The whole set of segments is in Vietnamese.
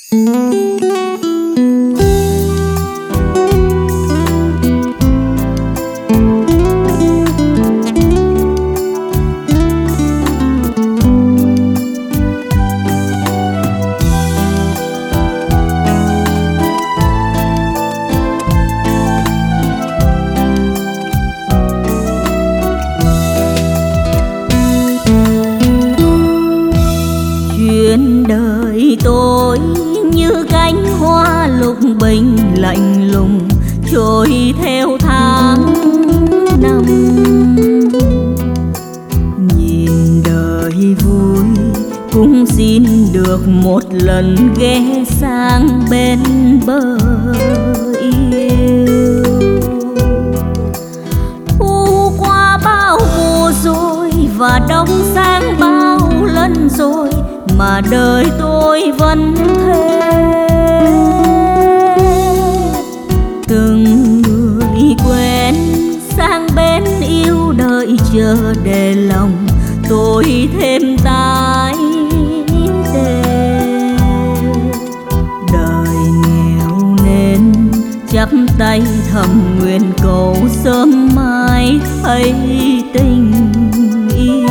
Chuyện đời tôi như cánh hoa lục bình lạnh lùng trôi theo tháng năm. Nhìn đời vui cũng xin được một lần ghé sang bên bờ yêu. Thu qua bao mùa rồi và đông sang bao lần rồi mà đời tôi vẫn thế. Từng người quen sang bên yêu đợi chờ để lòng tôi thêm tái đê. Đời nghèo nên chắp tay thầm nguyện cầu sớm mai thấy tình yêu.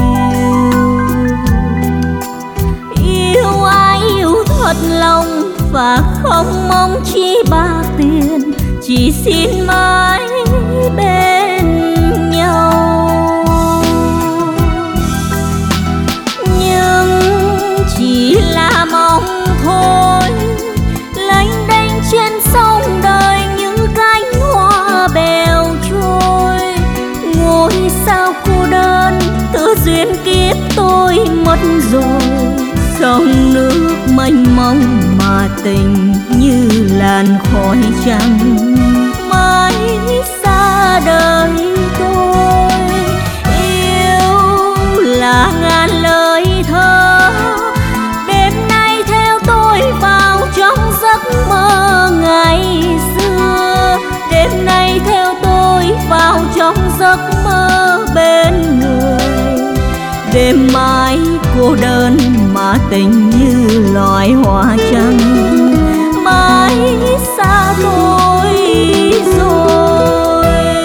Yêu ai yêu thật lòng và không mong chi bạc tiền, chỉ xin mãi bên nhau. Nhưng chỉ là mong thôi, lênh đênh trên sông đời những cánh hoa bèo trôi. Ngôi sao cô đơn tự duyên kiếp tôi mất rồi. Sông nước mênh mông mà tình như làn khói trắng mãi xa đời tôi. Yêu là ngàn lời thơ, đêm nay theo tôi vào trong giấc mơ ngày xưa. Đêm nay theo tôi vào trong giấc mơ bên người. Đêm mai cô đơn mà tình như loài hoa trắng mãi xa tôi rồi.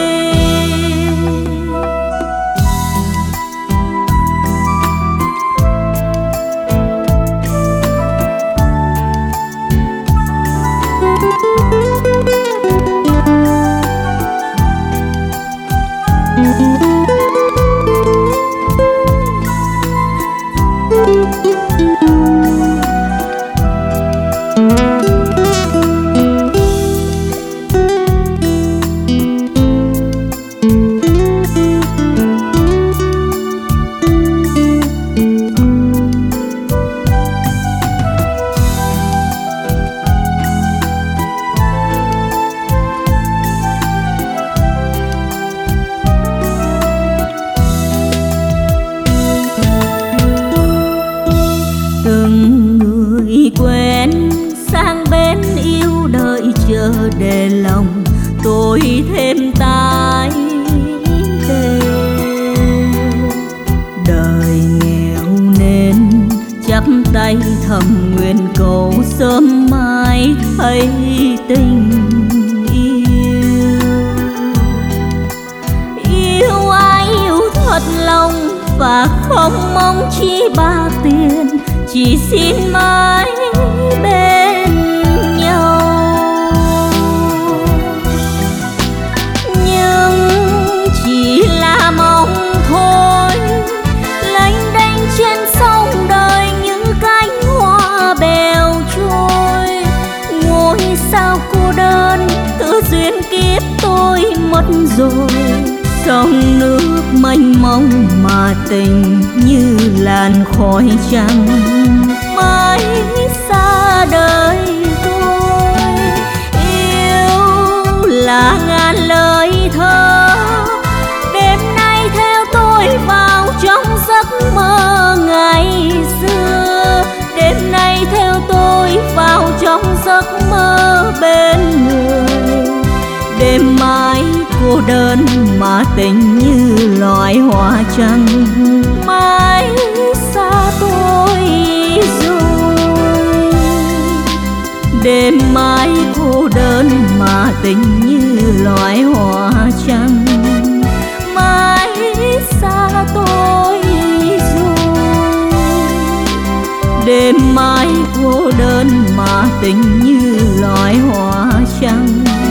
Để lòng tôi thêm tái đê. Đời nghèo nên chắp tay thầm nguyện cầu sớm mai thấy tình yêu. Yêu ai yêu thật lòng và không mong chi bạc tiền, chỉ xin mãi bên nhau. Mong thôi, lênh đênh trên sông đời những cánh hoa bèo trôi. Ngôi sao cô đơn tự duyên kiếp tôi mất rồi. Sông nước mênh mông mà tình như làn khói trắng mãi xa đời tôi. Yêu là ngàn lời thơ, vào trong giấc mơ ngày xưa. Đêm nay theo tôi vào trong giấc mơ bên người. Đêm mai cô đơn mà tình như loài hoa trắng mãi xa tôi rồi. Đêm mãi cô đơn mà tình như loài hoa trắng, mãi xa tôi rồi. Đêm mãi cô đơn mà tình như loài hoa trắng,